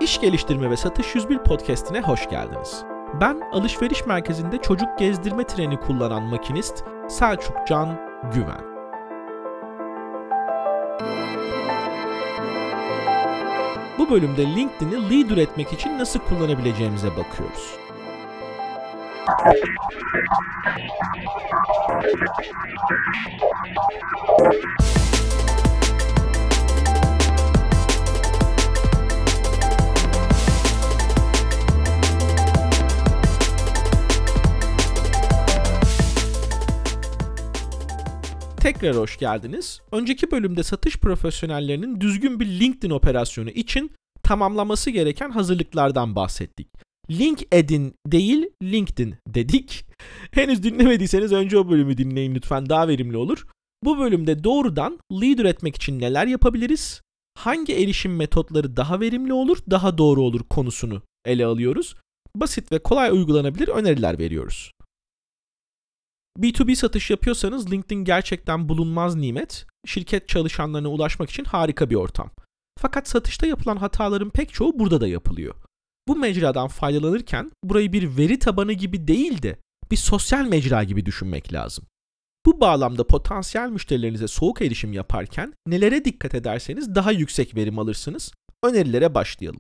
İş Geliştirme ve Satış 101 podcast'ine hoş geldiniz. Ben alışveriş merkezinde çocuk gezdirme treni kullanan makinist Selçuk Can Güven. Bu bölümde LinkedIn'i lead üretmek için nasıl kullanabileceğimize bakıyoruz. Tekrar hoş geldiniz. Önceki bölümde satış profesyonellerinin düzgün bir LinkedIn operasyonu için tamamlaması gereken hazırlıklardan bahsettik. LinkedIn değil, LinkedIn dedik. Henüz dinlemediyseniz önce o bölümü dinleyin lütfen, daha verimli olur. Bu bölümde doğrudan lead üretmek için neler yapabiliriz? Hangi erişim metotları daha verimli olur, daha doğru olur konusunu ele alıyoruz. Basit ve kolay uygulanabilir öneriler veriyoruz. B2B satış yapıyorsanız LinkedIn gerçekten bulunmaz nimet. Şirket çalışanlarına ulaşmak için harika bir ortam. Fakat satışta yapılan hataların pek çoğu burada da yapılıyor. Bu mecradan faydalanırken burayı bir veri tabanı gibi değil de bir sosyal mecra gibi düşünmek lazım. Bu bağlamda potansiyel müşterilerinize soğuk erişim yaparken nelere dikkat ederseniz daha yüksek verim alırsınız. Önerilere başlayalım.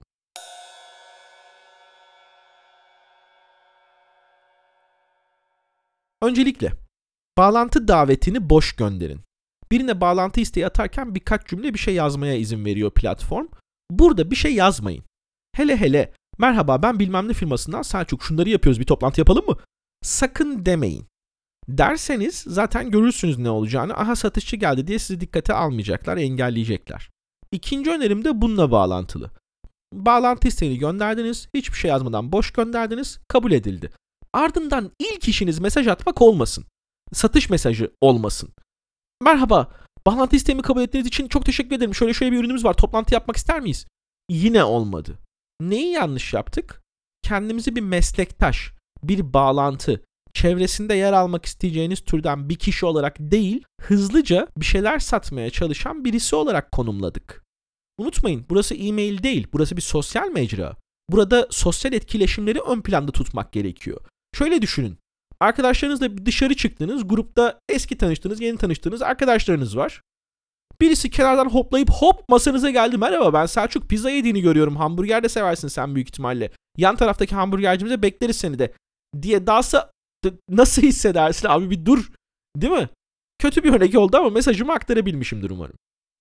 Öncelikle, bağlantı davetini boş gönderin. Birine bağlantı isteği atarken birkaç cümle bir şey yazmaya izin veriyor platform. Burada bir şey yazmayın. Hele merhaba ben bilmem ne firmasından Selçuk, şunları yapıyoruz, bir toplantı yapalım mı? Sakın demeyin. Derseniz zaten görürsünüz ne olacağını. Aha satışçı geldi diye sizi dikkate almayacaklar, engelleyecekler. İkinci önerim de bununla bağlantılı. Bağlantı isteğini gönderdiniz, hiçbir şey yazmadan boş gönderdiniz, kabul edildi. Ardından ilk işiniz mesaj atmak olmasın. Satış mesajı olmasın. Merhaba, bağlantı isteğimi kabul ettiğiniz için çok teşekkür ederim. Şöyle bir ürünümüz var, toplantı yapmak ister miyiz? Yine olmadı. Neyi yanlış yaptık? Kendimizi bir meslektaş, bir bağlantı, çevresinde yer almak isteyeceğiniz türden bir kişi olarak değil, hızlıca bir şeyler satmaya çalışan birisi olarak konumladık. Unutmayın, burası e-mail değil, burası bir sosyal mecra. Burada sosyal etkileşimleri ön planda tutmak gerekiyor. Şöyle düşünün. Arkadaşlarınızla dışarı çıktınız, grupta eski tanıştığınız, yeni tanıştığınız arkadaşlarınız var. Birisi kenardan hoplayıp hop masanıza geldi. Merhaba ben Selçuk, pizza yediğini görüyorum. Hamburger de seversin sen büyük ihtimalle. Yan taraftaki hamburgercimize bekleriz seni de diye dalsa nasıl hissedersin abi, bir dur. Değil mi? Kötü bir örnek oldu ama mesajımı aktarabilmişimdir umarım.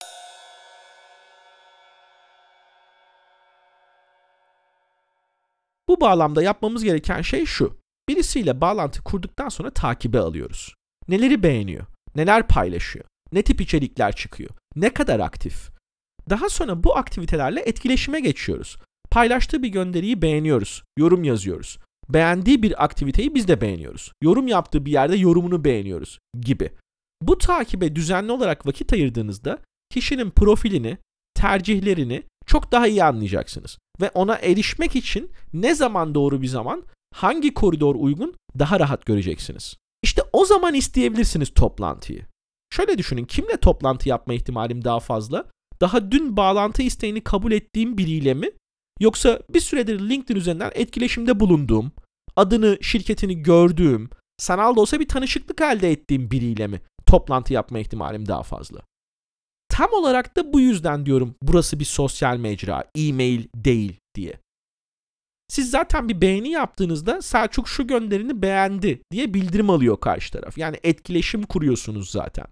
Bu bağlamda yapmamız gereken şey şu. Birisiyle bağlantı kurduktan sonra takibe alıyoruz. Neleri beğeniyor? Neler paylaşıyor? Ne tip içerikler çıkıyor? Ne kadar aktif? Daha sonra bu aktivitelerle etkileşime geçiyoruz. Paylaştığı bir gönderiyi beğeniyoruz. Yorum yazıyoruz. Beğendiği bir aktiviteyi biz de beğeniyoruz. Yorum yaptığı bir yerde yorumunu beğeniyoruz gibi. Bu takibe düzenli olarak vakit ayırdığınızda kişinin profilini, tercihlerini çok daha iyi anlayacaksınız. Ve ona erişmek için ne zaman doğru bir zaman, hangi koridor uygun daha rahat göreceksiniz. İşte o zaman isteyebilirsiniz toplantıyı. Şöyle düşünün, kimle toplantı yapma ihtimalim daha fazla? Daha dün bağlantı isteğini kabul ettiğim biriyle mi? Yoksa bir süredir LinkedIn üzerinden etkileşimde bulunduğum, adını, şirketini gördüğüm, sanal da olsa bir tanışıklık elde ettiğim biriyle mi toplantı yapma ihtimalim daha fazla? Tam olarak da bu yüzden diyorum burası bir sosyal mecra, e-mail değil diye. Siz zaten bir beğeni yaptığınızda Selçuk şu gönderini beğendi diye bildirim alıyor karşı taraf. Yani etkileşim kuruyorsunuz zaten.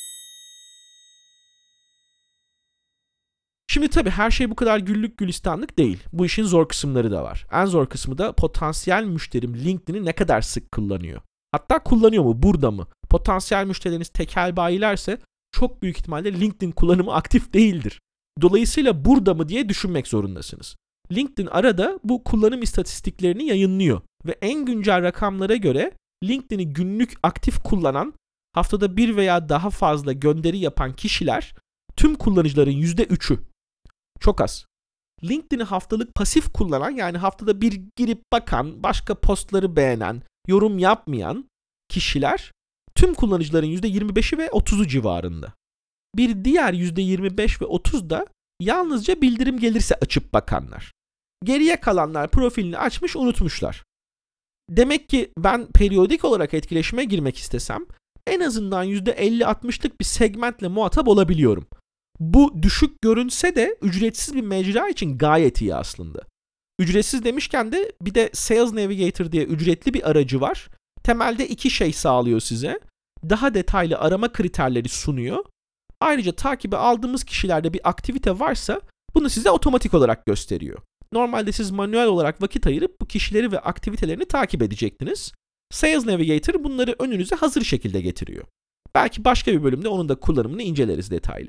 Şimdi tabii her şey bu kadar güllük gülistanlık değil. Bu işin zor kısımları da var. En zor kısmı da potansiyel müşterim LinkedIn'i ne kadar sık kullanıyor. Hatta kullanıyor mu, burada mı? Potansiyel müşterileriniz tekel bayilerse çok büyük ihtimalle LinkedIn kullanımı aktif değildir. Dolayısıyla burada mı diye düşünmek zorundasınız. LinkedIn arada bu kullanım istatistiklerini yayınlıyor ve en güncel rakamlara göre LinkedIn'i günlük aktif kullanan, haftada bir veya daha fazla gönderi yapan kişiler tüm kullanıcıların %3'ü. Çok az. LinkedIn'i haftalık pasif kullanan, yani haftada bir girip bakan, başka postları beğenen, yorum yapmayan kişiler tüm kullanıcıların %25'i ve 30'u civarında. Bir diğer %25 ve 30 da yalnızca bildirim gelirse açıp bakanlar. Geriye kalanlar profilini açmış, unutmuşlar. Demek ki ben periyodik olarak etkileşime girmek istesem en azından %50-60'lık bir segmentle muhatap olabiliyorum. Bu düşük görünse de ücretsiz bir mecra için gayet iyi aslında. Ücretsiz demişken de bir de Sales Navigator diye ücretli bir aracı var. Temelde 2 şey sağlıyor size. Daha detaylı arama kriterleri sunuyor. Ayrıca takibe aldığımız kişilerde bir aktivite varsa bunu size otomatik olarak gösteriyor. Normalde siz manuel olarak vakit ayırıp bu kişileri ve aktivitelerini takip edecektiniz. Sales Navigator bunları önünüze hazır şekilde getiriyor. Belki başka bir bölümde onun da kullanımını inceleriz detaylı.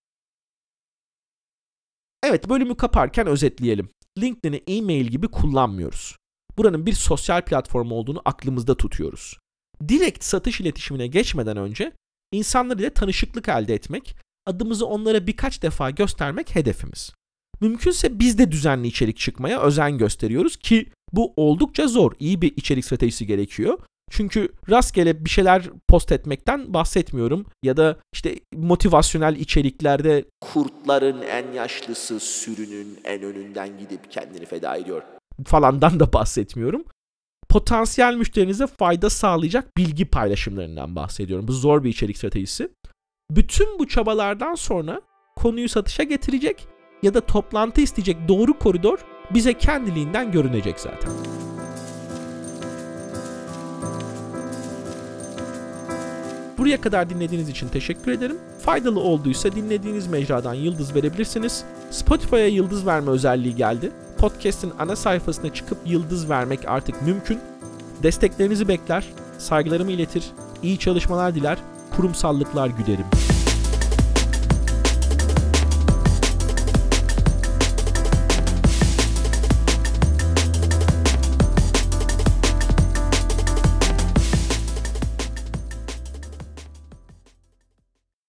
Evet, bölümü kaparken özetleyelim. LinkedIn'i e-mail gibi kullanmıyoruz. Buranın bir sosyal platform olduğunu aklımızda tutuyoruz. Direkt satış iletişimine geçmeden önce insanlar ile tanışıklık elde etmek, adımızı onlara birkaç defa göstermek hedefimiz. Mümkünse biz de düzenli içerik çıkmaya özen gösteriyoruz ki bu oldukça zor, iyi bir içerik stratejisi gerekiyor. Çünkü rastgele bir şeyler post etmekten bahsetmiyorum ya da işte motivasyonel içeriklerde kurtların en yaşlısı sürünün en önünden gidip kendini feda ediyor falandan da bahsetmiyorum. Potansiyel müşterinize fayda sağlayacak bilgi paylaşımlarından bahsediyorum. Bu zor bir içerik stratejisi. Bütün bu çabalardan sonra konuyu satışa getirecek ya da toplantı isteyecek doğru koridor bize kendiliğinden görünecek zaten. Buraya kadar dinlediğiniz için teşekkür ederim. Faydalı olduysa dinlediğiniz mecradan yıldız verebilirsiniz. Spotify'a yıldız verme özelliği geldi. Podcast'in ana sayfasına çıkıp yıldız vermek artık mümkün. Desteklerinizi bekler, saygılarımı iletir, iyi çalışmalar diler, kurumsallıklar güderim.